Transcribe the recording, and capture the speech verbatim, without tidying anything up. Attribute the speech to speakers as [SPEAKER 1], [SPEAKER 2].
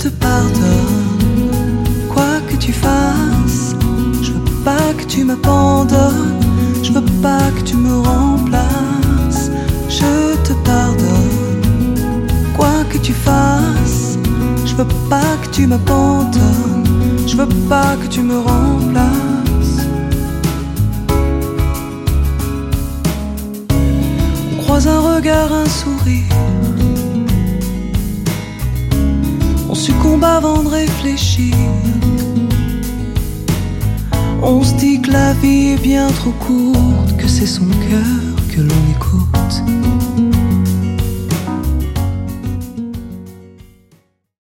[SPEAKER 1] te pardonne, quoi que tu fasses. Je veux pas que tu m'abandonnes, je veux pas que tu me remplaces. Je te pardonne, quoi que tu fasses. Je veux pas que tu m'abandonnes, je veux pas que tu me remplaces. On croise un regard, un sourire, on succombe avant de réfléchir. On se dit que la vie est bien trop courte, que c'est son cœur que l'on écoute.